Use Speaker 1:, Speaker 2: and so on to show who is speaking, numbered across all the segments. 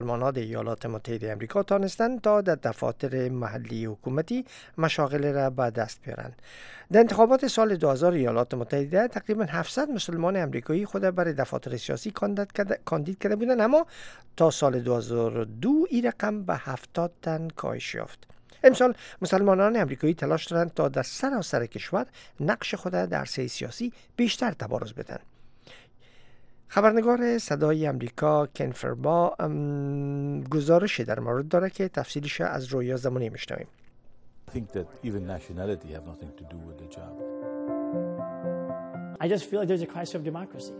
Speaker 1: مسلمانان ایالات متحده آمریکا تانستند تا در دفاتر محلی حکومتی مشاغل را به دست بیارند. در انتخابات سال 2000 ایالات متحده تقریبا 700 مسلمان آمریکایی خود برای دفاتر سیاسی کاندید کرده بودند، اما تا سال 2002 این رقم به 70 تن کاهش یافت. امسال مسلمانان آمریکایی تلاش دارند تا در سراسر کشور نقش خود در عرصه سیاسی بیشتر تبارز بدن. خبرنگار صدای آمریکا کن فرما گزارشی در مورد داره که تفصیلش از رویا زمانی میشنویم.
Speaker 2: I think that even nationality have nothing to do with the job.
Speaker 3: I just feel like there's a crisis of democracy.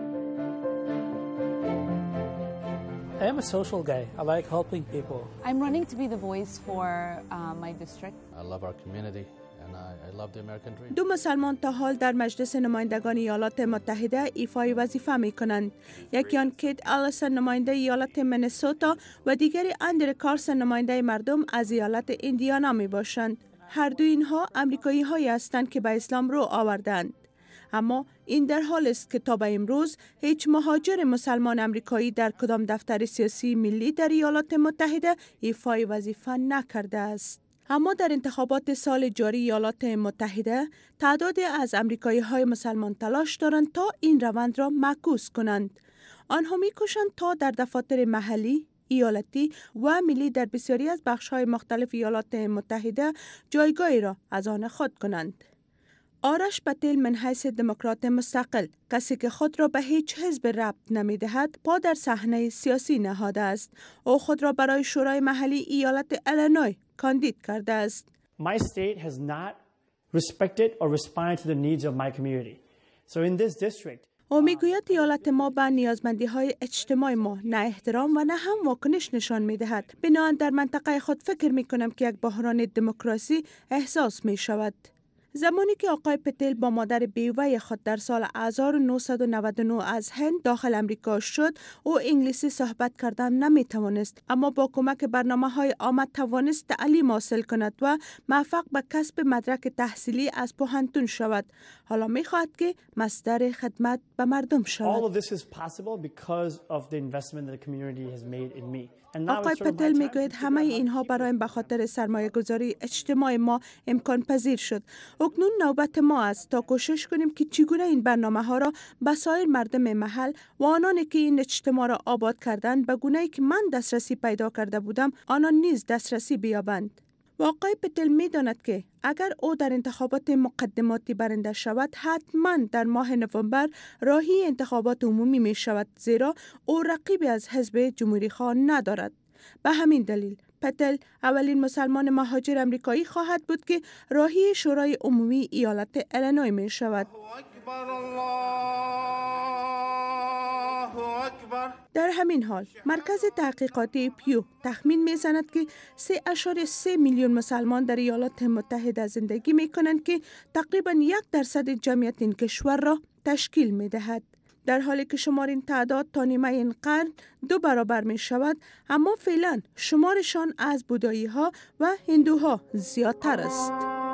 Speaker 3: I am a social guy. I like helping people.
Speaker 4: I'm running to be the voice for my district.
Speaker 5: I love our community. I love the American dream.
Speaker 6: دو مسلمان تا حال در مجلس نمایندگان ایالات متحده ایفای وظیفه می کنند. یکی آن کیت آلیسون نماینده ایالت منیسوتا و دیگری اندر کارسن نماینده مردم از ایالت ایندیانا می باشند. هر دو اینها امریکایی هایی هستند که به اسلام رو آوردند. اما این در حال است که تا به امروز هیچ مهاجر مسلمان امریکایی در کدام دفتر سیاسی ملی در ایالات متحده ایفای وظیفه نکرده است. اما در انتخابات سال جاری ایالات متحده تعدادی از امریکایی‌های مسلمان تلاش دارند تا این روند را معکوس کنند. آنها می‌کوشند تا در دفاتر محلی، ایالتی و ملی در بسیاری از بخش‌های مختلف ایالات متحده جایگاهی را از آن خود کنند. آرش پتیل من حیث دموکرات مستقل، کسی که خود را به هیچ حزب ربط نمی‌دهد، پا در صحنه سیاسی نهاده است. او خود را برای شورای محلی ایالت ایلینوی کاندید کرده است.
Speaker 3: My state has not respected or responded to the needs of my community. So in this district,
Speaker 6: او میگوید ایالت ما به نیازمندی‌های اجتماعی ما نه احترام و نه هم واکنش نشان می‌دهد. بنابراین در منطقه خود فکر می‌کنم که یک بحران دموکراسی احساس می‌شود. زمانی که آقای پتیل با مادر بیوه خود در سال 1999 از هند داخل امریکا شد، او انگلیسی صحبت کردن نمیتوانست، اما با کمک برنامه‌های آمد توانست تعلیم حاصل کند و موفق به کسب مدرک تحصیلی از پوهنتون شود. حالا می‌خواهد که مصدر خدمت به مردم شود.
Speaker 3: all of this is possible because of the investment that the community has made in me.
Speaker 6: آقای پتیل میگوید همه اینها برایم به خاطر سرمایه گذاری اجتماعی ما امکان پذیر شد. اکنون نوبت ما است تا کوشش کنیم که چگونه این برنامه ها را به سایر مردم محل و آنانی که این اجتماع را آباد کردند به گونه‌ای که من دسترسی پیدا کرده بودم آنان نیز دسترسی بیابند. و آقای پتیل می‌داند که اگر او در انتخابات مقدماتی برنده شود، حتما در ماه نوامبر راهی انتخابات عمومی می شود، زیرا او رقیبی از حزب جمهوری‌خواه ندارد. به همین دلیل پتیل اولین مسلمان مهاجر امریکایی خواهد بود که راهی شورای عمومی ایالت ایلینوی می شود. در همین حال مرکز تحقیقاتی پیو تخمین می‌زند که 3.3 میلیون مسلمان در ایالات متحده زندگی می‌کنند که تقریباً 1% جمعیت این کشور را تشکیل می‌دهد. در حالی که شمار این تعداد تا نیمه این قرن 2 برابر می شود، اما فعلا شمارشان از بودایی‌ها و هندوها زیادتر است.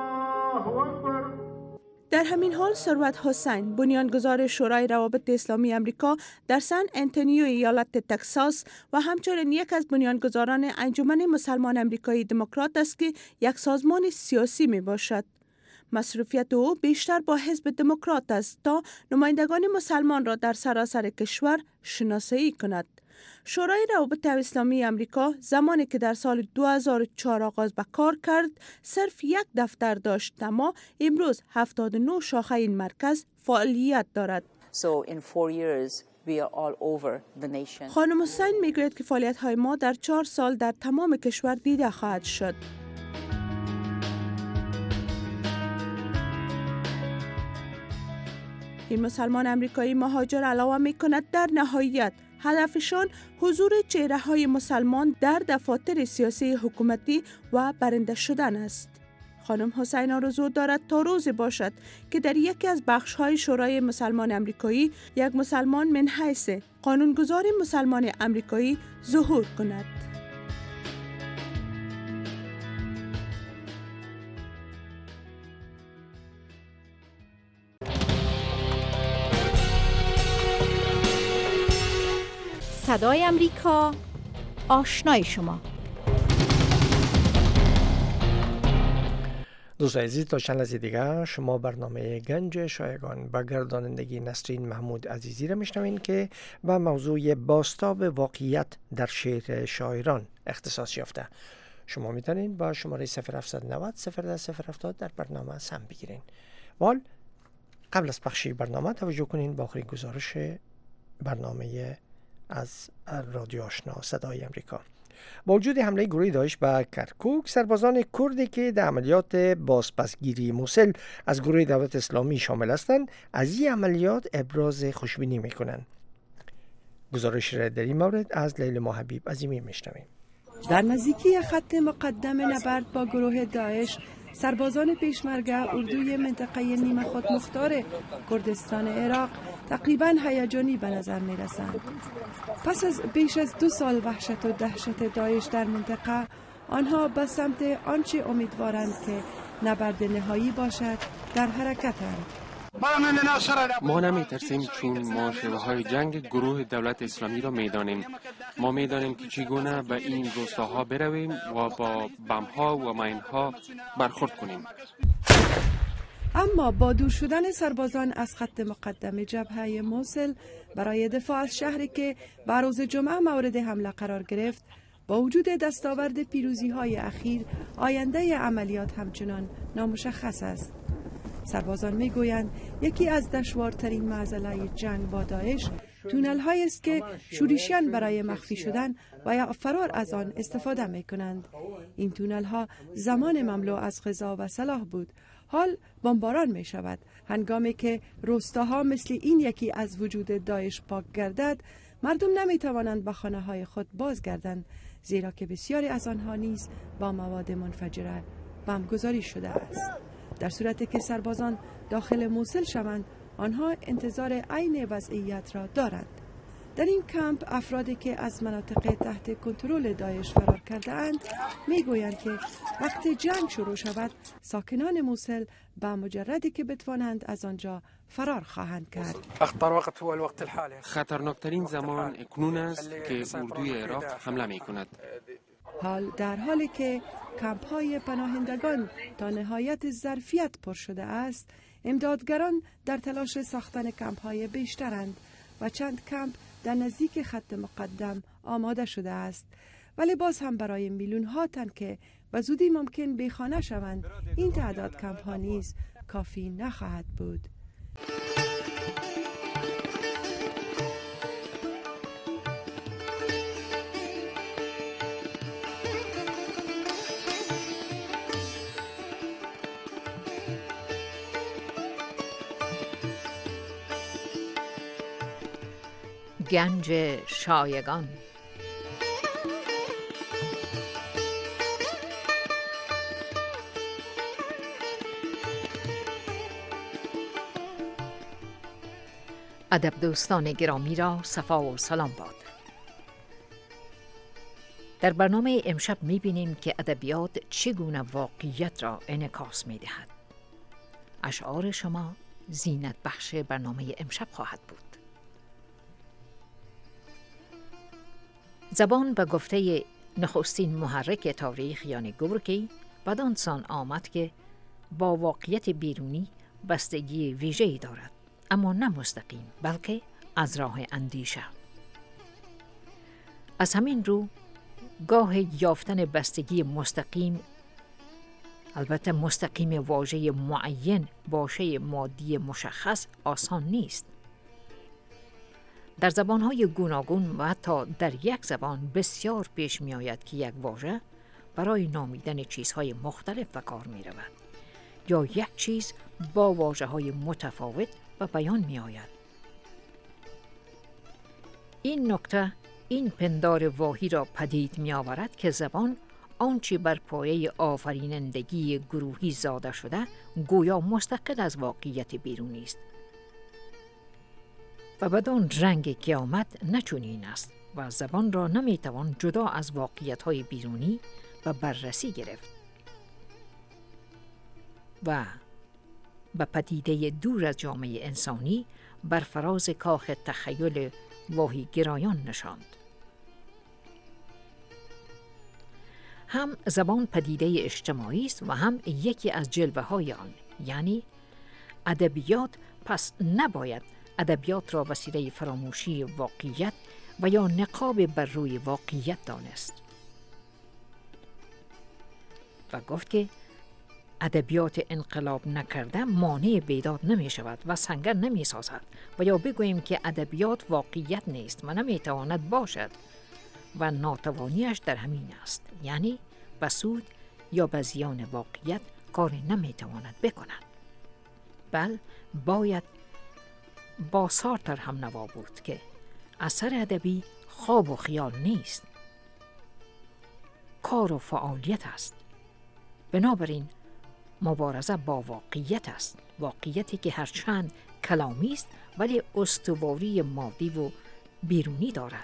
Speaker 6: در همین حال ثروت حسین، بنیانگذار شورای روابط اسلامی امریکا در سن انتونیو ایالت تگزاس و همچنین یک از بنیانگذاران انجمن مسلمان امریکایی دموکرات است که یک سازمان سیاسی می باشد. مصروفیت او بیشتر با حزب دموکرات است تا نمایندگان مسلمان را در سراسر کشور شناسایی کند. شورای روابط اسلامی امریکا زمانی که در سال 2004 آغاز به کار کرد، صرف یک دفتر داشت، اما امروز 79 شاخه این مرکز فعالیت دارد.
Speaker 7: So in 4 years we are all over the nation.
Speaker 6: خانم حسین میگوید که فعالیت‌های ما در 4 سال در تمام کشور دیده خواهد شد. این مسلمان امریکایی مهاجر علاوه می کند در نهایت هدفشان حضور چهره‌های مسلمان در دفاتر سیاسی حکومتی و برنده شدن است. خانم حسین آرزو دارد تا روزی باشد که در یکی از بخش‌های شورای مسلمان امریکایی یک مسلمان من حیث قانونگذار مسلمان امریکایی ظهور کند.
Speaker 8: صدای امریکا آشنای شما.
Speaker 1: دوستان عزیز، تا چند لحظه دیگه شما برنامه گنج شایگان با گردانندگی نسرین محمود عزیزی را میشنوین که به موضوع بازتاب واقعیت در شعر شاعران اختصاص یافته. شما میتونین با شماره 0790 010 در برنامه سهم بگیرین. وال قبل از پخشی برنامه توجه کنین با آخرین گزارش برنامه از رادیو آشنا صدای امریکا. با وجود حمله گروه داعش به کرکوک، سربازان کردی که در عملیات بازپسگیری موصل از گروه دولت اسلامی شامل هستند از این عملیات ابراز خوشبینی میکنند. گزارش را در این مورد از لیلا ماحبیب عظیمی میشنویم.
Speaker 9: در نزدیکی خط مقدم نبرد با گروه داعش، سربازان پیشمرگه اردوی منطقه نیمه خود مختار کردستان عراق تقریباً هیجانی به نظر می رسند. پس از بیش از 2 سال وحشت و دهشت داعش در منطقه، آنها به سمت آنچه امیدوارند که نبرد نهایی باشد در حرکتند.
Speaker 10: ما نمی ترسیم چون ما شیوه های جنگ گروه دولت اسلامی را می دانیم. ما می دانیم که چگونه به این روستاها برویم و با بم‌ها و ماین‌ها برخورد کنیم.
Speaker 9: اما با دور شدن سربازان از خط مقدم جبهه موصل برای دفاع از شهری که به روز جمعه مورد حمله قرار گرفت، با وجود دستاورد پیروزی‌های اخیر، آینده عملیات همچنان نامشخص است. سربازان میگویند یکی از دشوارترین معضلات جنگ با داعش تونل هایی است که شورشیان برای مخفی شدن و یا فرار از آن استفاده می کنند. این تونل ها زمان مملو از غذا و سلاح بود. حال بمباران می شود. هنگامی که روستاها مثل این یکی از وجود داعش پاک گردد، مردم نمی توانند به خانه های خود بازگردند، زیرا که بسیاری از آنها نیز با مواد منفجره بمبگذاری شده است. در صورتی که سربازان داخل موصل شوند، آنها انتظار عین وضعیت را دارند. در این کمپ افرادی که از مناطق تحت کنترل داعش فرار کرده اند میگویند که وقتی جنگ شروع شود، ساکنان موصل با مجردی که بتوانند از آنجا فرار خواهند کرد.
Speaker 10: خطرناکترین زمان اکنون است که اردوی عراق حمله می کند.
Speaker 9: حال در حالی که کمپ های پناهندگان تا نهایت ظرفیت پر شده است، امدادگران در تلاش ساختن کمپ های بیشترند و چند کمپ در نزدیک خط مقدم آماده شده است. ولی باز هم برای میلیون ها تن که به زودی ممکن بیخانه شوند، این تعداد کمپ ها نیز کافی نخواهد بود.
Speaker 11: گنج شایگان. ادب دوستان گرامی را صفا و سلام باد. در برنامه امشب می‌بینیم که ادبیات چگونه واقعیت را انعکاس می‌دهد. اشعار شما زینت بخش برنامه امشب خواهد بود. زبان به گفته نخستین محرک تاریخ یعنی گورکی بدان سان آمد که با واقعیت بیرونی بستگی ویژه‌ای دارد، اما نه مستقیم بلکه از راه اندیشه. از همین رو گاه یافتن بستگی مستقیم، البته مستقیم واژه معین باشه مادی مشخص، آسان نیست. در زبان‌های گوناگون و حتی در یک زبان بسیار پیش می آید که یک واژه برای نامیدن چیزهای مختلف به کار می رود یا یک چیز با واژه‌های متفاوت به بیان می آید. این نکته این پندار واهی را پدید می آورد که زبان آنچه بر پایه آفرینندگی گروهی زاده شده گویا مستقل از واقعیت بیرونی است. و بدان رنگ قیامت نچنین است و زبان را نمیتوان جدا از واقعیت‌های بیرونی و بررسی گرفت و به پدیده دور از جامعه انسانی بر فراز کاخ تخیل واهی گرایان نشاند. هم زبان پدیده اجتماعی است و هم یکی از جلوه‌های آن، یعنی ادبیات. پس نباید ادبیات را وسیله فراموشی واقعیت و یا نقاب بر روی واقعیت دانست و گفت که ادبیات انقلاب نکرده مانع بیداد نمی شود و سنگر نمی سازد و یا بگوییم که ادبیات واقعیت نیست و نمی تواند باشد و ناتوانیش در همین است، یعنی به سود یا به زیان واقعیت کاری نمی تواند بکند. بل باید با سارتر هم نوا بود که اثر ادبی خواب و خیال نیست، کار و فعالیت است. بنابراین مبارزه با واقعیت است، واقعیتی که هرچند کلامی است ولی استواری مادی و بیرونی دارد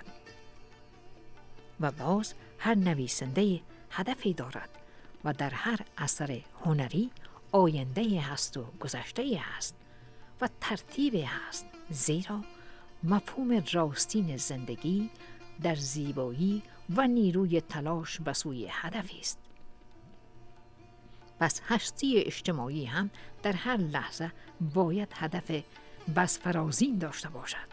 Speaker 11: و باز هر نویسنده هدفی دارد و در هر اثر هنری آینده هست و گذشته هست و ترتیب هست، زیرا مفهوم راستین زندگی در زیبایی و نیروی تلاش به سوی هدفی است. پس هستی اجتماعی هم در هر لحظه باید هدف بس فرازین داشته باشد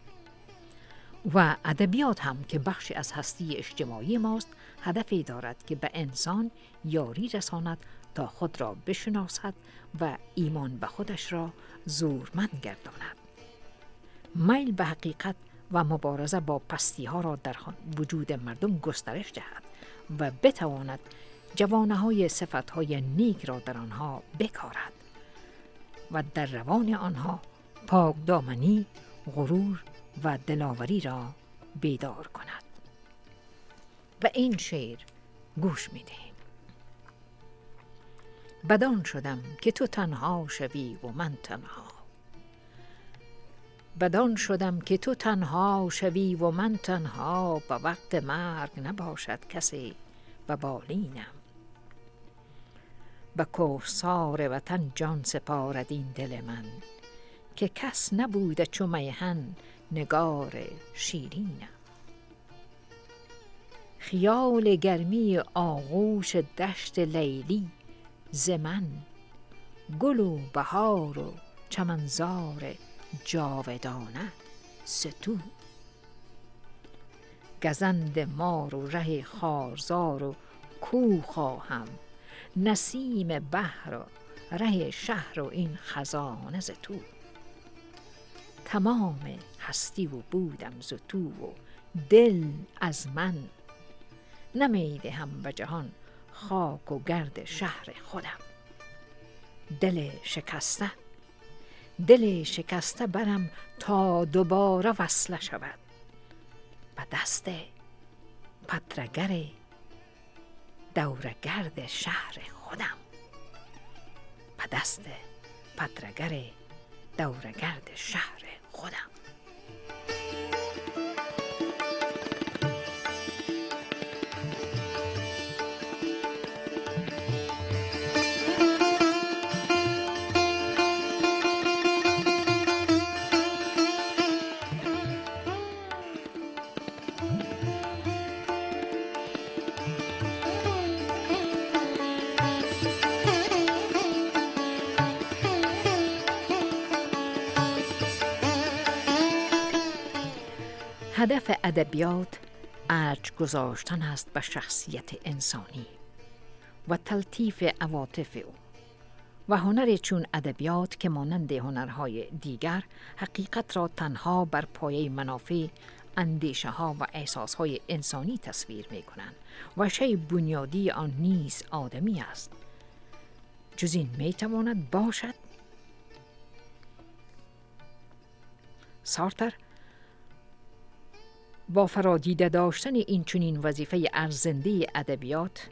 Speaker 11: و ادبیات هم که بخشی از هستی اجتماعی ماست هدفی دارد که به انسان یاری رساند تا خود را بشناسد و ایمان به خودش را زورمند گرداند. میل به حقیقت و مبارزه با پستی ها را در وجود مردم گسترش دهد و بتواند جوانه‌های صفت‌های نیک را در آنها بکارد و در روان آنها پاکدامنی، غرور و دلاوری را بیدار کند. و این شعر گوش می‌دهیم. بدان شدم که تو تنها شوی و من تنها، بدان شدم که تو تنها شوی و من تنها، به وقت مرگ نباشد کسی به بالینم، به کوهسار وطن جان سپارد این دل من، که کس نبوده چو میهن نگار شیرینم. خیال گرمی آغوش دشت لیلی ز من، گل و بهار و چمنزار جاودانه ز تو. گزند مار و ره خارزار و کوه خواهم، نسیم بحر و ره شهر و این خزانه ز تو. تمام هستی و بودم ز تو و دل از من، نمیدهم به جهان خاک و گرد شهر خودم. دل شکسته برم تا دوباره وصله شود، به دست پترگر دورگرد شهر خودم، به دست پترگر دورگرد شهر خودم. هدف ادبیات ارج گذاشتن است به شخصیت انسانی و تلطیف عواطف او و هنر چون ادبیات که مانند هنرهای دیگر حقیقت را تنها بر پایه منافع، اندیشه ها و احساس های انسانی تصویر می کنند و شیء بنیادی آن نیز آدمی است. جز این می تواند باشد؟ سارتر با فرادیده داشتن این چنین وظیفه ارزنده ادبیات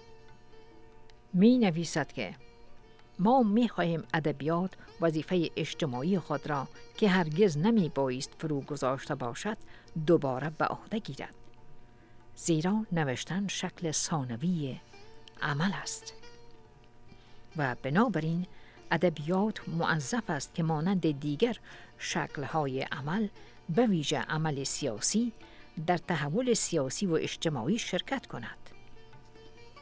Speaker 11: می نویسد که ما می خواهیم ادبیات وظیفه اجتماعی خود را که هرگز نمی بایست فرو گذاشته باشد دوباره به عهده گیرد، زیرا نوشتن شکل ثانوی عمل است و بنابراین ادبیات موظف است که مانند دیگر شکل‌های عمل به ویژه عمل سیاسی در تحول سیاسی و اجتماعی شرکت کند.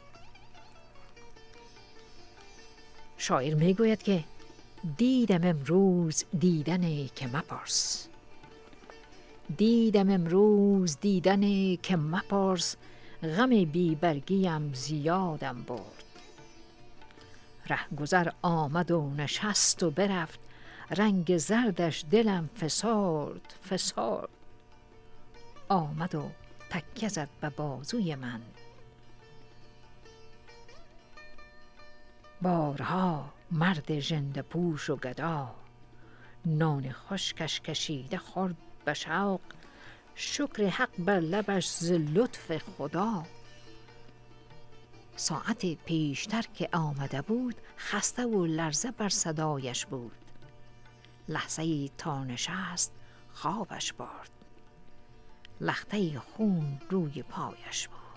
Speaker 11: شاعر میگوید که دیدم امروز دیدنی که مپرس، دیدم امروز دیدنی که مپرس، غم بی برگیم زیادم برد. ره گذر آمد و نشست و برفت، رنگ زردش دلم فسرد فسرد. آمد و تکیه زد به بازوی من، بارها مرد ژنده پوش و گدا، نان خشکش کشیده خورد به شوق، شکر حق بر لبش ز لطف خدا. ساعت پیشتر که آمده بود، خسته و لرزه بر صدایش بود. لحظه‌ای تا نشست خوابش برد، لخته خون روی پایش بود.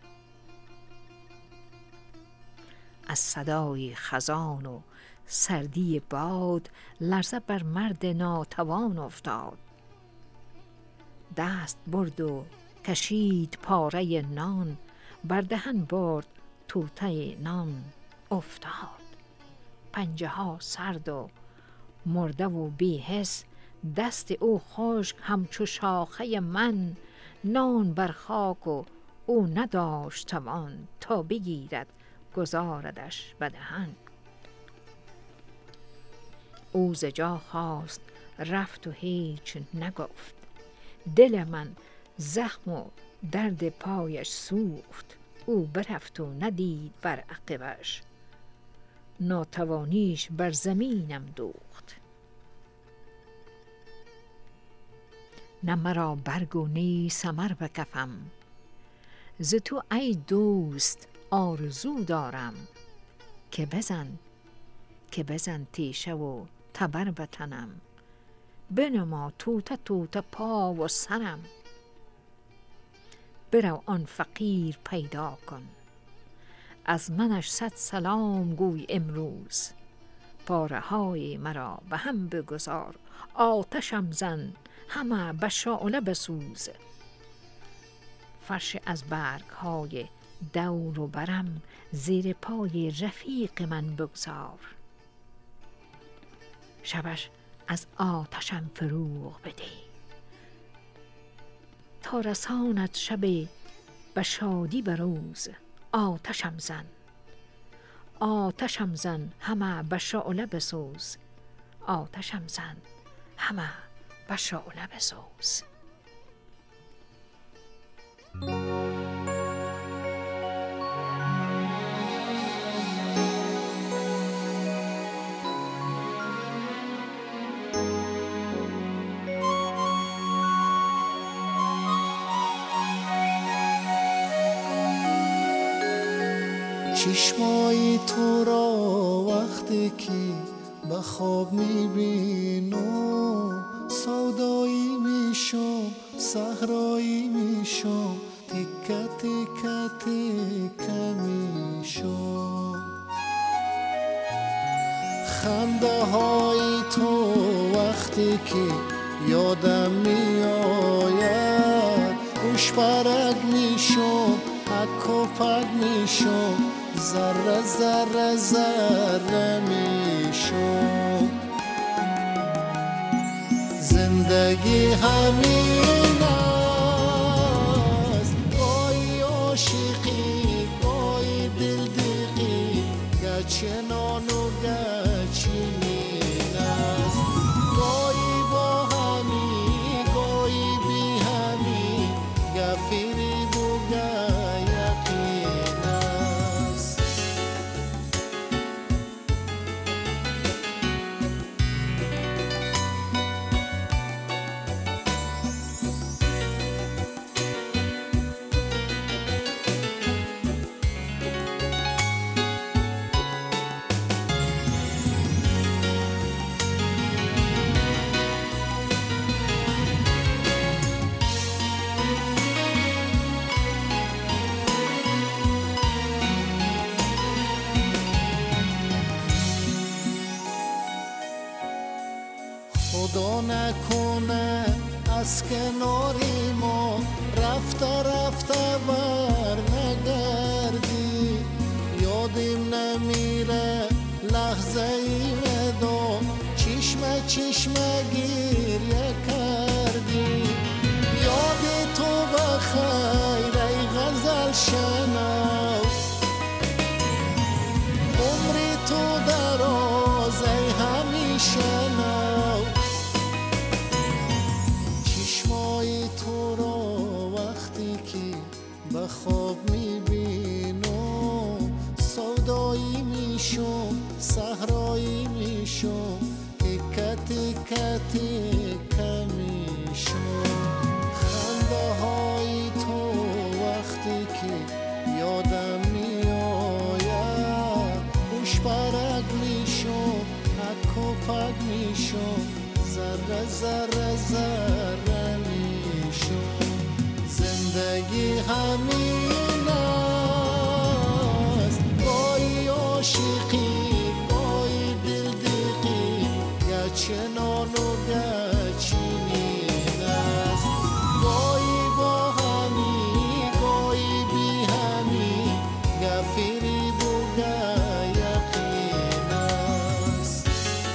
Speaker 11: از صدای خزان و سردی باد، لرزه بر مرد ناتوان افتاد. دست برد و کشید پاره نان، بر دهن برد توته نان افتاد. پنجه ها سرد و مرده و بی حس، دست او خشک همچو شاخه من. نان بر خاک و او نداشت توان، تا بگیرد گذاردش به دهن. او ز جا خاست رفت و هیچ نگفت، دل من زخم و درد پایش سوخت. او برفت و ندید بر عقبش، ناتوانیش بر زمینم دوخت. نه مرا برگ و نی ثمر به کفم، ز تو ای دوست آرزو دارم. که بزن تیشه و تبر به تنم، بنما توته توته پا و سرم. برو آن فقیر پیدا کن، از منش 100 سلام گوی امروز. پاره های مرا به هم بگذار، آتشم زن همه به شعله بسوز. فرش از برگ های دور و برم، زیر پای رفیق من بگذار. شبش از آتشم فروغ بده، تا رساند شب به شادی به روز. آتشم زن همه به شعله بسوز. آتشم زن همه به شعله بسوز.
Speaker 8: چشمای تو را وقتی که به خواب میبینم، سودایی میشم صحرایی میشم، تکه تکه تکه میشم. خنده های تو وقتی که یادم میآید، خوش پرک میشم حک و پک میشم، ذره ذره ذره میشم. زندگی همین است، گاهی عاشقی گاهی دلدقی، گرچه نان و گرچه نین است. گاهی با همی گاهی بی همی، گفیری خدا نکنه از کناری ما رفته رفته بر نگردی. یادم نمیره لحظه چشم گریه کردی، یاد تو بخیر ای غزل شنو، عمر تو دراز ای همیشه نو، چشمای تو را وقتی که به خواب میبینم، سودایی میشم صحرایی میشم، تکه تکه تکه میشم، خنده های تو وقتی که یادم میآید، خوش برگ میشم پک و پک میشم، ذره ذره ذره میشم، زندگی همین است، گاهی عاشقی گاهی دلدقی، گچنان و گچینین است، گاهی با همی گاهی بی همی، گفری بوگه یقین است.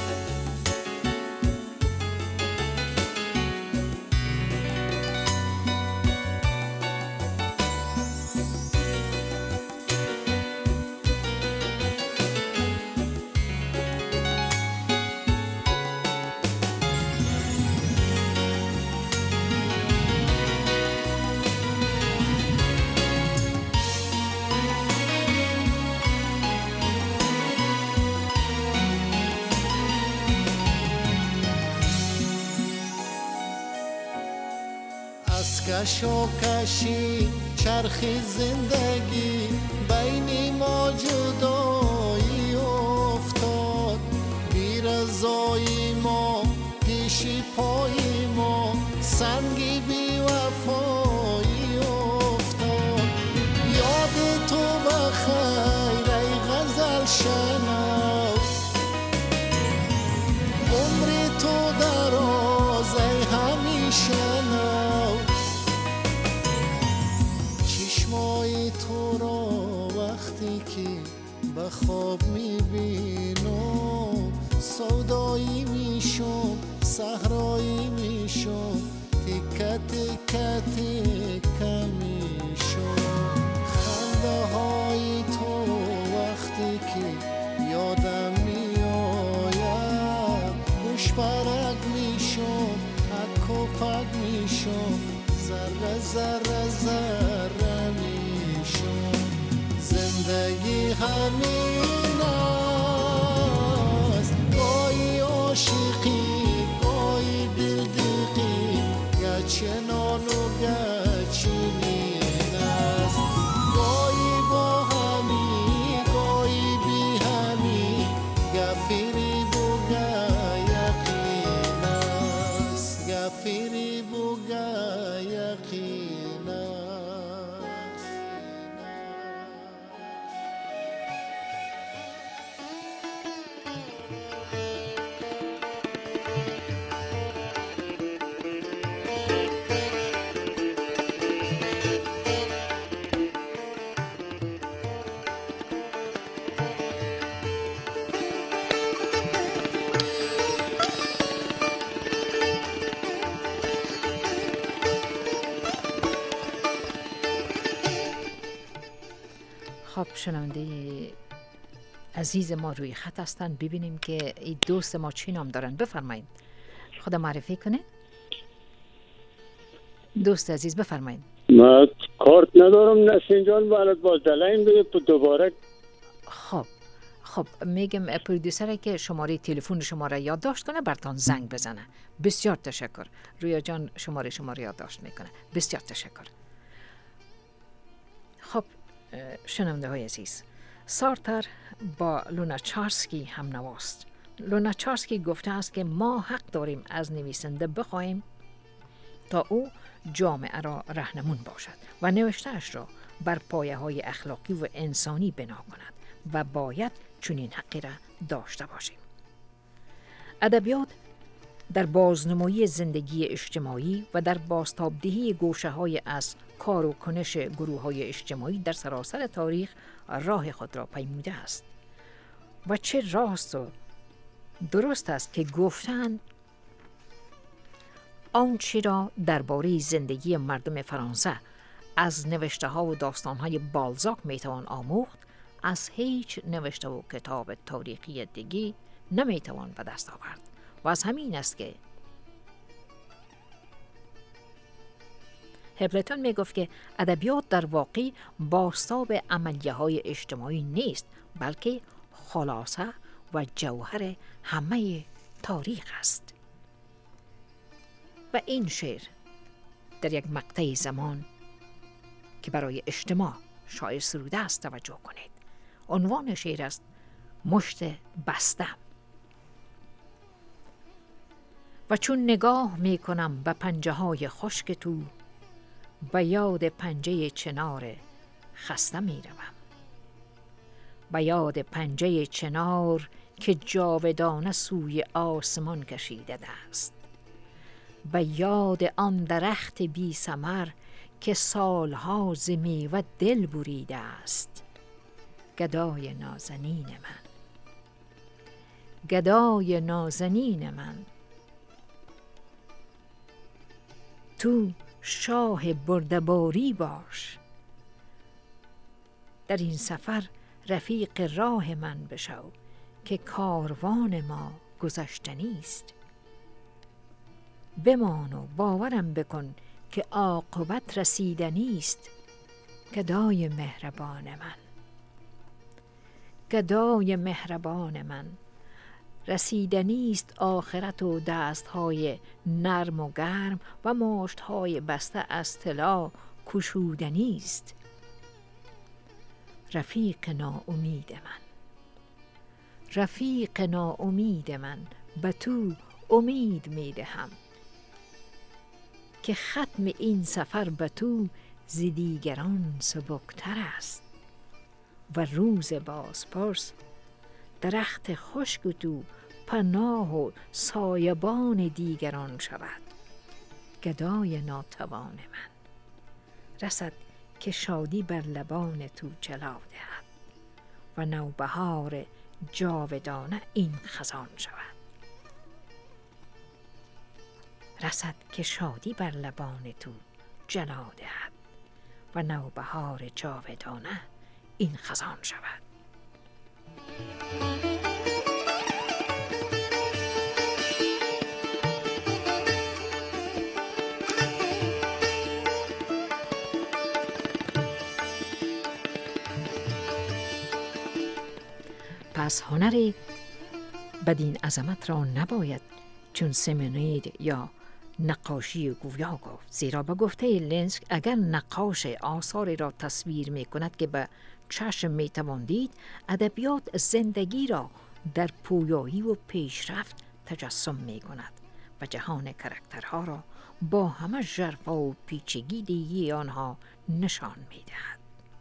Speaker 8: از کش و کشی چرخی زندگی، بین ما جدایی افتاد، بی رضایی ما پیشی پایی ما، سنگی بی وفایی افتاد، یاد تو بخیر ای غزل شنو، عمر تو دراز ای همیشه نو، چشمای تو را وقتی که به خواب میبینم، سودایی میشم صحرایی میشم، تکه تکه تکه میشم، خنده های تو وقتی که یادم میآید، خوش برگ میشم پک و پک میشم، ذره ذره ذره میشم، زندگی همین است، گاهی عاشقی گاهی دلدقی، گچنان و گچینین است، گاهی با همی گاهی بی همی، گفری بوگه یقین است، گفری بوگه یقین است.
Speaker 11: خب شنونده عزیز ما روی خط هستن، ببینیم که این دوست ما چی نام دارن. بفرمایید خدا معرفی کنه. دوست عزیز بفرمایید.
Speaker 12: من کارت ندارم نسرین جان، برات باز دلایم بگه دوباره.
Speaker 11: خب میگم پرودیوسر که شماره تلفن شما را یادداشت کنه براتون زنگ بزنه. بسیار تشکر. رویا جان شماره شما را یادداشت میکنه. بسیار تشکر. خب شنونده های عزیز، سارتر با لوناچارسکی هم نواست. لوناچارسکی گفته است که ما حق داریم از نویسنده بخواهیم تا او جامعه را راهنمون باشد و نوشته‌اش را بر پایه‌های اخلاقی و انسانی بنا کند و باید چنین حقی را داشته باشیم. ادبیات در بازنمایی زندگی اجتماعی و در بازتابدهی گوشه‌های از کار و کنش گروه‌های اجتماعی در سراسر تاریخ راه خود را پیموده است و چه راست و درست است که گفتند آنچه را درباره زندگی مردم فرانسه از نوشته ها و داستان های بالزاک میتوان آموخت، از هیچ نوشته و کتاب تاریخی دیگی نمیتوان به دست آورد. و از همین است که هپلتون میگفت که ادبیات در واقع بازتاب عملیه های اجتماعی نیست، بلکه خلاصه و جوهر همه تاریخ است. و این شعر در یک مقطع زمان که برای اجتماع شاعر سروده است توجه کنید. عنوان شعر است مشت بسته. و چون نگاه می کنم به پنجه های خشک تو، به یاد پنجه چنار خسته می روم. به یاد پنجه چنار که جاودانه سوی آسمان کشیده است. به یاد آن درخت بی ثمر که سالها ز میوه دل بریده است. گدای نازنین من، گدای نازنین من، تو شاه بردباری باش. در این سفر رفیق راه من بشو که کاروان ما گذشتنی است. بمان و باورم بکن که عاقبت رسیدنی است. گدای مهربان من، گدای مهربان من، رسیدنی است آخرت و دستهای نرم و گرم و مشتهای بسته از طلا کشودنی است. رفیق ناامید من، رفیق ناامید من، به تو امید می دهم که ختم این سفر به تو ز دیگران سبکتر است. و روز بازپرس درخت خشک تو پناه و سایبان دیگران شود. گدای ناتوان من، رسد که شادی بر لبان تو جلا دهد و نوبهار جاودانه این خزان شود. رسد که شادی بر لبان تو جلا دهد و نوبهار جاودانه این خزان شود. پس هنری بدین عظمت را نباید چون سمنید یا نقاشی گویا گفت، زیرا به گفته لنسک اگر نقاش آثاری را تصویر می کند که به چشم می توان دید، ادبیات زندگی را در پویایی و پیشرفت تجسم می کند و جهان کاراکترها را با همه ژرفا و پیچیدگی آنها نشان می دهد.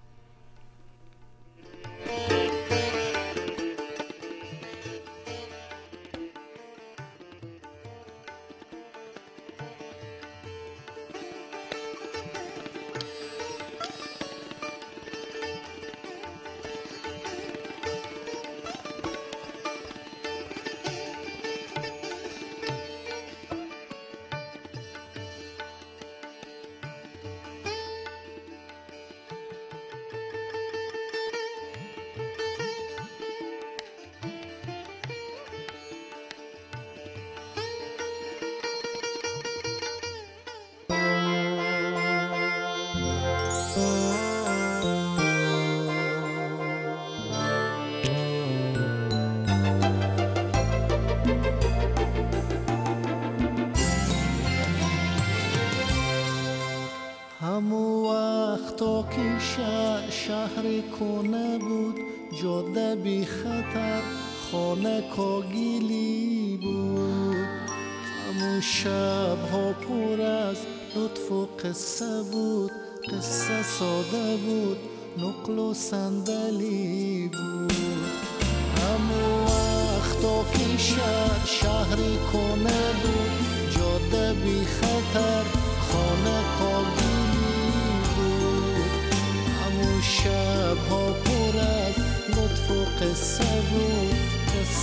Speaker 8: همو وقتا که شهر کنه بود، جاده بی خطر، خانه کاگیلی بود. همو شبها پر از لطف و قصه بود، قصه ساده بود، نقل و صندلی بود. همو وقتا که شهر کنه بود، جاده بی خطر، خانه کاگیلی بود. همو شبها پر از لطف و قصه بود، قصه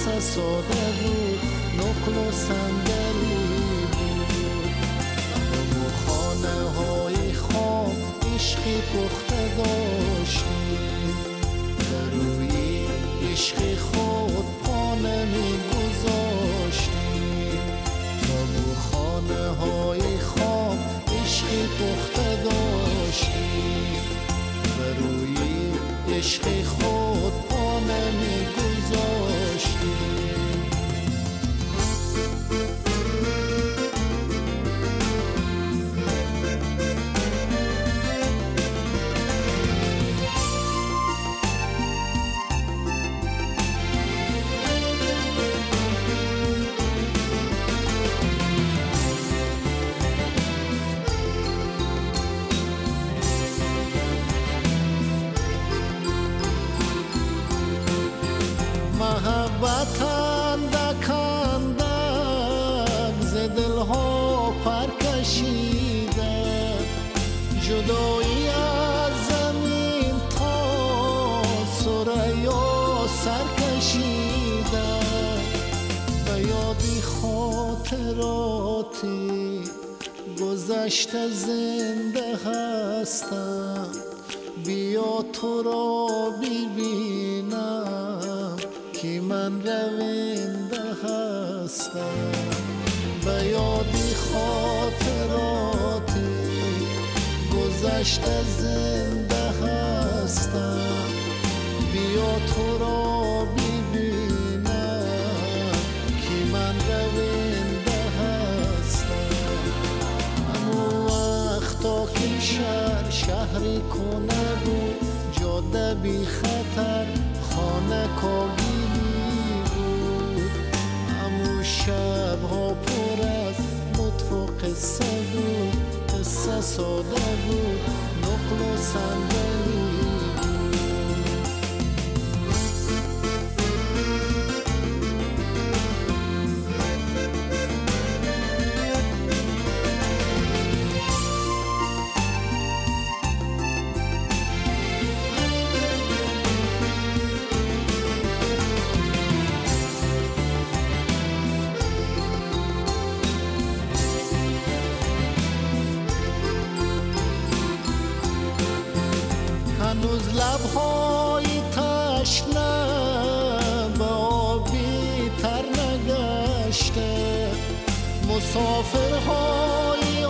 Speaker 8: قصه ساده بود، نقل و صندلی بود. اما خانه های خام عشقی پخته داشتیم، در روی عشق خود پا نمی گذاشتیم. اما خانه های خام عشقی پخته داشتیم، در روی عشق خود پا نمی گذاشتیم. محبت اندک اندک ز دلها پر کشیده، جدایی از زمین تا ثریا سر کشیده. به یادی خاطراتی گذشته زنده هستم، بیا تو را ببینم که من رونده هستم. به یادی خاطراتی گذشته زنده هستم، بیا تو را ببینم که من رونده هستم. اما وقتا که شهری کنه بود، جاده بی خطر خانه کاگیلی بود. اما شبها پر از لطف و قصه بود، قصه ساده بود، نقل و صندلی هنوز لبهای تشنه به آبی تر نگشته، مسافرهای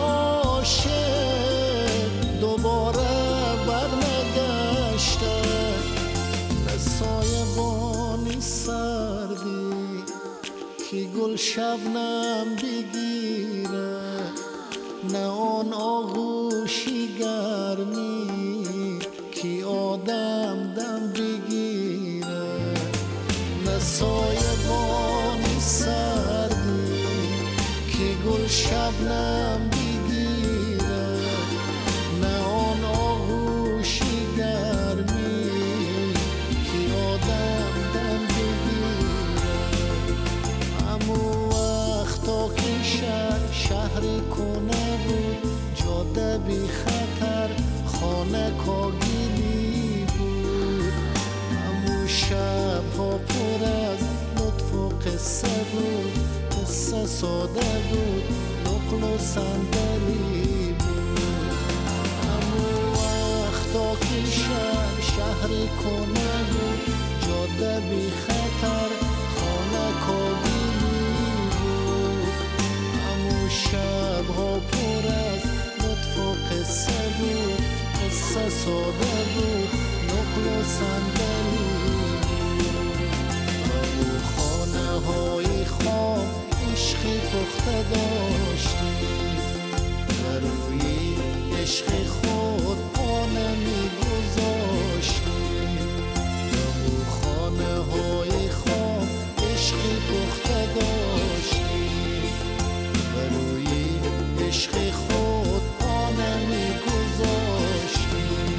Speaker 8: عاشق دوباره برنگشته. نه سایبانی سردی که گل شبنم بگیره، نه آن آغوشی گرمی که آدم دم بگیره. نه سایبانی سردی که گل شبنم بگیره، نه آن آغوشی گرمی که آدم دم بگیره. اما وقتا که شهری کنه بود، جاده بی خطر خانه کاگیلی بود. اما شبها پر از لطف و قصه بود، قصه ساده بود، نقل و صندلی بود. اما وقتا که شهری کنه بود، جاده بی خطر خانه کاگیلی بود. اما شبها پر از لطف و قصه بود، قصه ساده بود، نقل و صندلی بود. اما خانه های خام عشقی پخته داشتیم، در روی عشق خود پا نمی گذاشتیم. اما خانه های خام عشقی پخته داشتیم، در روی عشق خود پا نمی گذاشتیم.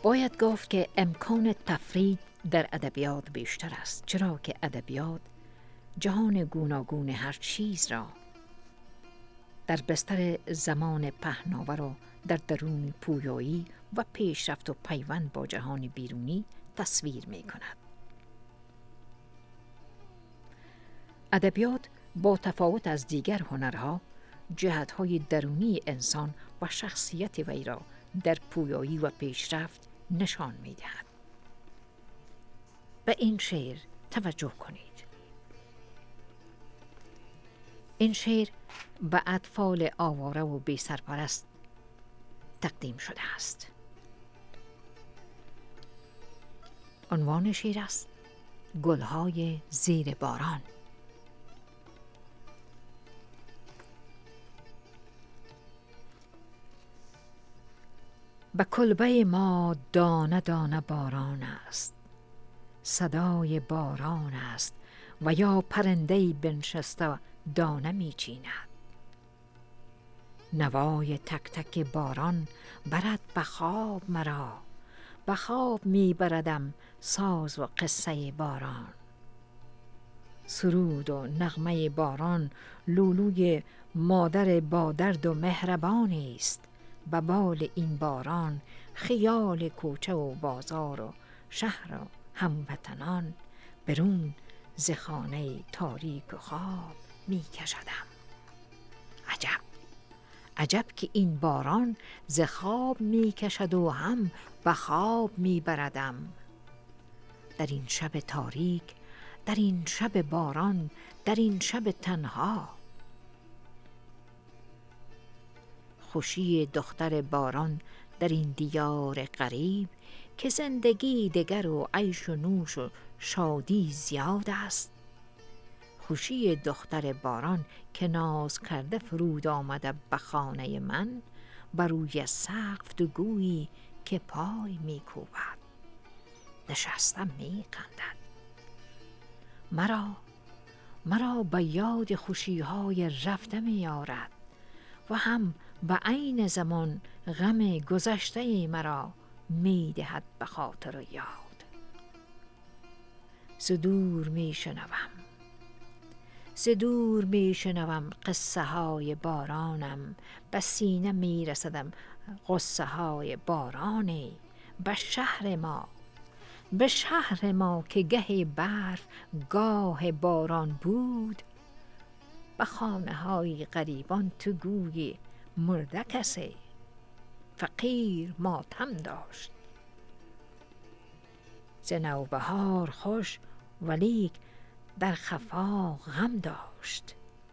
Speaker 11: باید گفت که امکان تفرید در ادبیات بیشتر است، چرا که ادبیات جهان گوناگون هر چیز را در بستر زمان پهناور و در درون پویایی و پیشرفت و پیوند با جهان بیرونی تصویر می کند. ادبیات با تفاوت از دیگر هنرها جهت‌های درونی انسان و شخصیت وی را در پویایی و پیشرفت نشان می‌دهد. به این شعر توجه کنید. این شعر به اطفال آواره و بی سرپرست تقدیم شده است. عنوان شعر است گلهای زیر باران. به کلبه ما دانه دانه باران است، صدای باران است و یا پرنده‌ای بنشسته دانه می چیند. نوای تک تک باران برد به خواب مرا، به خواب می بردم ساز و قصه باران. سرود و نغمه باران لولوی مادر با درد و مهربانی است. به بال این باران خیال کوچه و بازار و شهر و هموطنان برون ز خانه تاریک و خواب می کشدم. عجب عجب که این باران ز خواب می کشد و هم به خواب می بردم. در این شب تاریک، در این شب باران، در این شب تنها، خوشی دختر باران در این دیار غریب که زندگی دگر و عیش و نوش و شادی زیاد است. خوشی دختر باران که ناز کرده فرود آمده به خانه من، بر روی سقف دو گویی که پای می کوبد، نشستم می خندد. مرا به یاد خوشی‌های رفته می آرد و هم به عین زمان غم گذشته مرا می دهد به خاطر و یاد. ز دور می شنوم قصه های بارانم، به سینه می رسدم قصه های بارانی. به شهر ما که گه برف گاه باران بود، به خانه های غریبان تو گویی مرده کسی، فقیر ماتم داشت. ز نوبهار خوش ولیک در خفا غم داشت.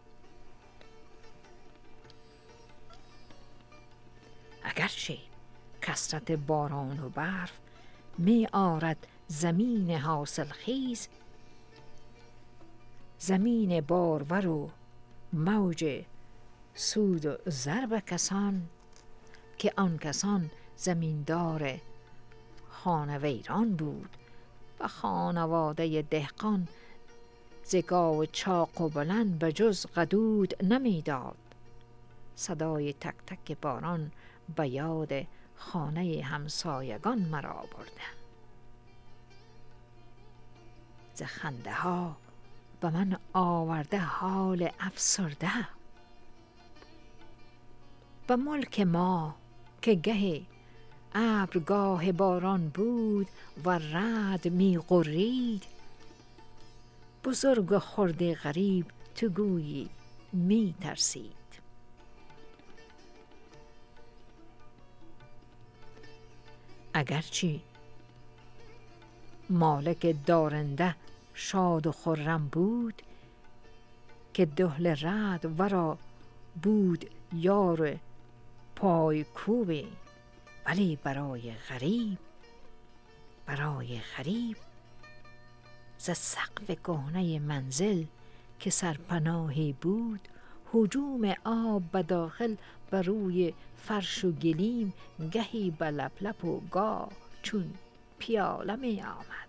Speaker 11: اگرچه کثرت باران و برف می آرد زمین حاصل خیز، زمین بارور و موج سود و ضرب کسان که آن کسان زمیندار خانه ویران بود و خانواده دهقان ز گاو چاق و بلند به جز قدود نمیداد. صدای تک تک باران به یاد خانه همسایگان مرا برده. ز خنده ها به من آورده حال افسرده. به ملک ما که گه ابرگاه باران بود و رعد می غرید، بزرگ و خرد غریب تو گویی می ترسید. اگرچه مالک دارنده شاد و خرم بود که دهل رعد ورا بود یار پای کوبی، ولی برای غریب ز سقف کهنه منزل که سرپناهی بود، هجوم آب به داخل بر روی فرش و گلیم، گهی به لپ لپ و گاه چون پیاله می آمد.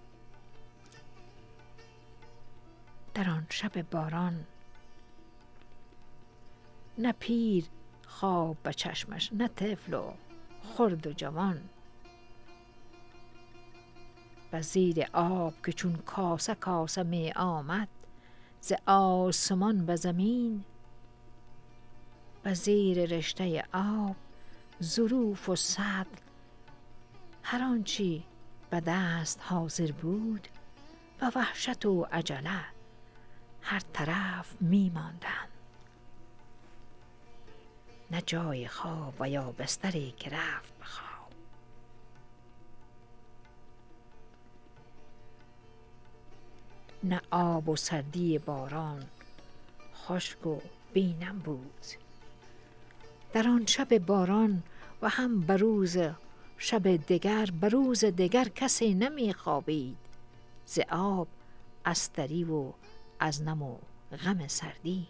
Speaker 11: در آن شب باران نه پیر خواب به چشمش، نه طفل و خرد و جوان. به زیر آب که چون کاسه کاسه می آمد، ز آسمان به زمین به زیر رشته آب ظروف و سطل هر آنچی به دست حاضر بود و وحشت و عجله هر طرف می ماندند. نه جای خواب و یا بستری که رفت به خواب. نه آب و سردی باران خشک و بینم بود. در آن شب باران و هم بروز شب دگر، بروز دگر کسی نمی خوابید ز آب، از تری و از نم و غم سردی.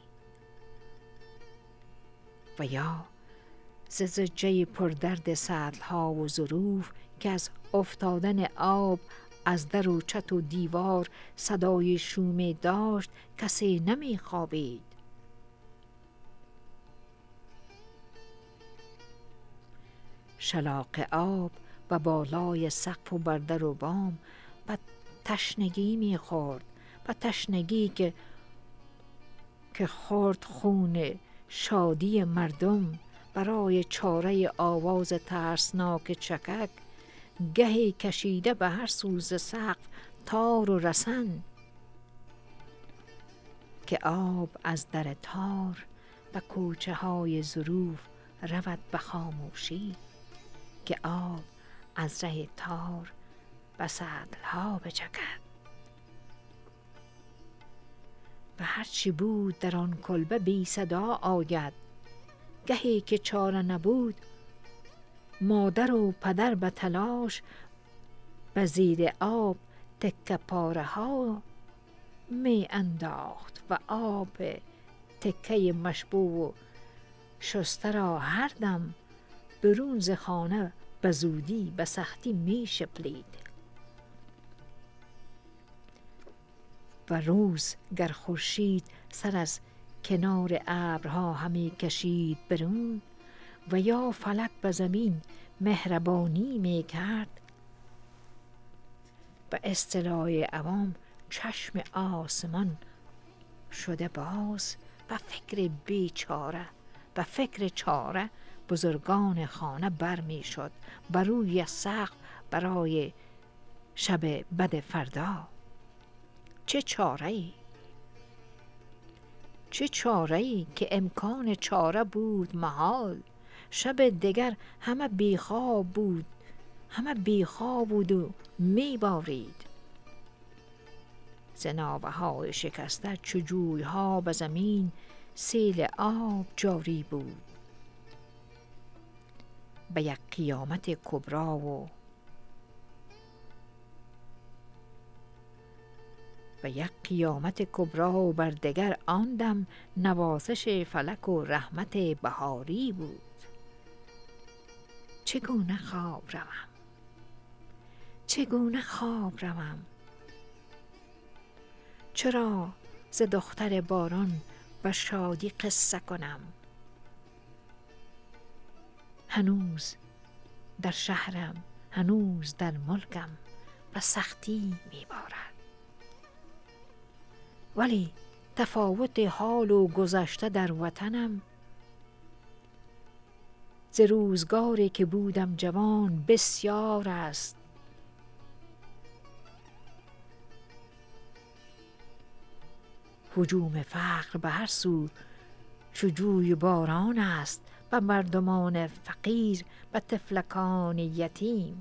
Speaker 11: و یا ز زجه پردرد سطل‌ها و ظروف که از افتادن آب از در و چت و دیوار صدای شومه داشت کسی نمی خوابید. شلاق آب و بالای سقف و بر در و بام و تشنگی می خورد و تشنگی که خورد خون شادی مردم برای چاره آواز ترسناک چکک، گهی کشیده به هر سوز سقف تار و رسن که آب از در تار و کوچه های ظروف رود به خاموشی، که آب از ره تار و سطل ها بچکد. و هرچی بود در آن کلبه بی صدا آید، گهی که چاره نبود مادر و پدر به تلاش به زیر آب تکه پاره ها می انداخت و آب تکه مشبوع و شسته را هر دم برون ز خانه به زودی به سختی می شپلید. و روز گر خورشید سر از کنار ابرها همی کشید برون و یا فلک به زمین مهربانی می کرد، به اصطلاح عوام چشم آسمان شده باز، و فکر بیچاره و فکر چاره بزرگان خانه بر می شد بر روی سقف برای شب بد فردا. چه چاره‌ای؟ چه چاره‌ای که امکان چاره بود محال. شب دگر همه بیخواب بود، همه بیخواب بود و میبارید. ز ناوه های شکسته چو جویها به زمین سیل آب جاری بود. به یک قیامت کبرا و بر دگر آن دم نوازش فلک و رحمت بهاری بود. چگونه خواب روم، چگونه خواب روم، چرا ز دختر باران به شادی قصه کنم. هنوز در شهرم، هنوز در ملکم به سختی میبارد، ولی تفاوت حال و گذشته در وطنم ز روزگاری که بودم جوان بسیار است. هجوم فقر به هر سو چو جوی باران است، به مردمان فقیر به طفلکان یتیم.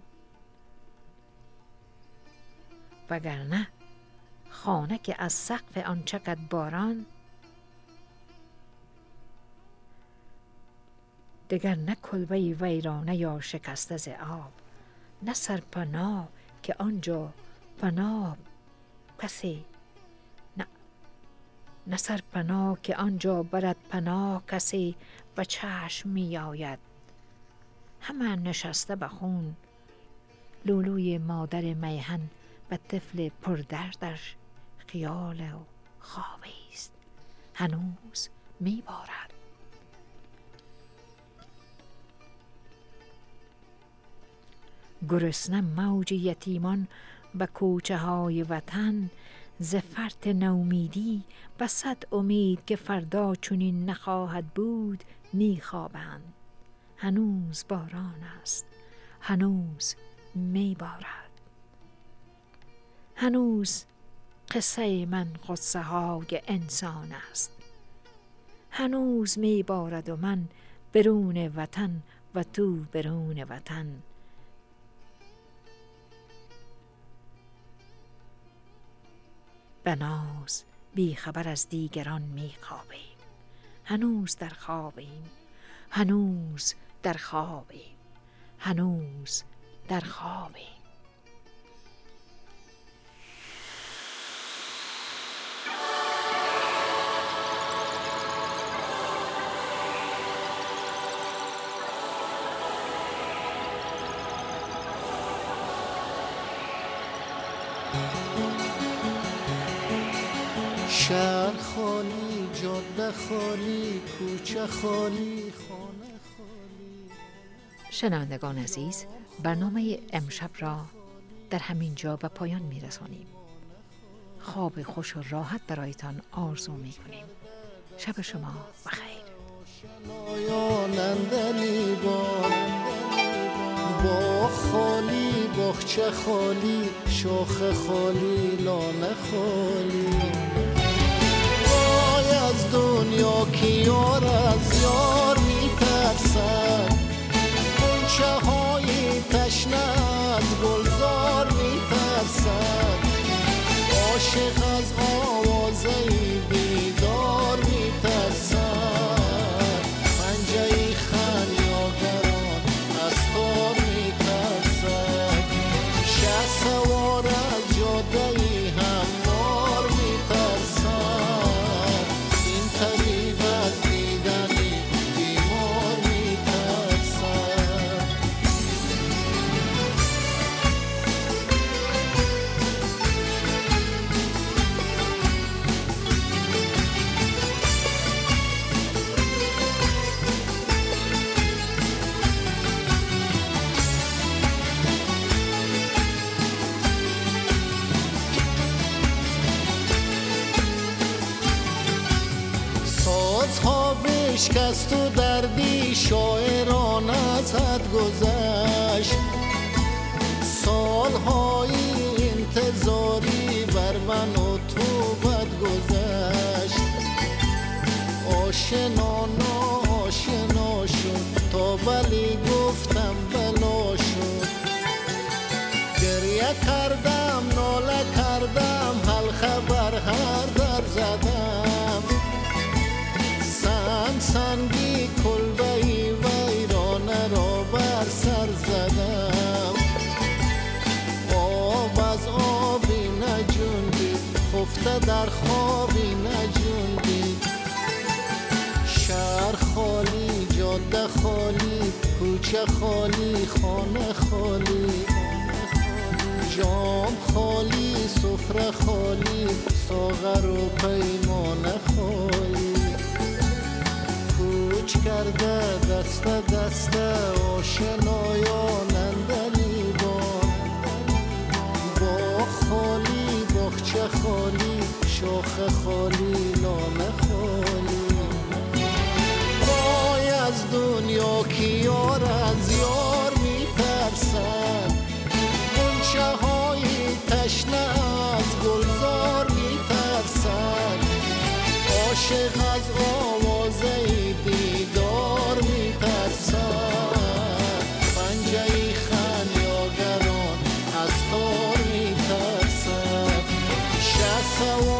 Speaker 11: وگرنه خانه که از سقف آن چکد باران، دگر نه کلبه ویرانه یا شکسته ز آب، نه سرپناه که آنجا پناه کسی، نه سرپناه که آنجا برد پناه کسی به چشم می آید. همه نشسته به خون، لولوی مادر میهن به طفل پردردش خیال و خوابی است، هنوز می بارد. گرسنه موج یتیمان به کوچه های وطن ز فرط نومیدی به صد امید که فردا چنین نخواهد بود میخوابند. هنوز باران است، هنوز میبارد، هنوز قصه من قصه های انسان است. هنوز میبارد و من برون وطن و تو برون وطن. به ناز بی خبر از دیگران میخوابیم. هنوز در خوابیم، هنوز در خوابیم، هنوز در خوابیم.
Speaker 8: شهر خالی، جاده خالی، کوچه خالی، خانه خالی.
Speaker 11: شنوندگان عزیز، برنامه امشب را در همین جا به پایان می‌رسانیم. خواب خوش و راحت برایتان آرزو می‌کنیم. شب شما بخیر.
Speaker 8: با خالی، باغچه خالی، شاخه خالی، لانه خالی. وای از دنیا که یار از یار میترسد، غنچه های تشنه از گلزار میترسد. عاشق از آوازه بیدار میترسد، پنجه خمیازگران از تار میترسد. شه سوار از جاده هموار میترسد، این طریق از دیدنی بیمار میترسد. سازها بشکست و دردی شاعران از حد گذشت. سالهای انتظاری بر من و تو بد گذشت. آشنا ناآشنا شد تا بلی گفتم بلا شد. گریه کردم ناله کردم حلقه بر هر در زدم. سنگی کلبه‌ای ویرانه را بر سر زدم. آب از آبی نجوندید، خفته در خوابی نجوندید. شهر خالی، جاده خالی، کوچه خالی، خانه خالی. جام خالی، سفره خالی، ساغر و پیمانه خالی. کوچ کرده دست دست آشنایان اندلیبان. باغ خالی، باغچه خالی، شاخه خالی، لانه خالی. وای از دنیا که یار از یار میترسد، غنچه های تشنه از گلزار میترسد. عاشق از آوازه دیدار میترسد، پنجه خمیازگران از تار میترسد. شه سوار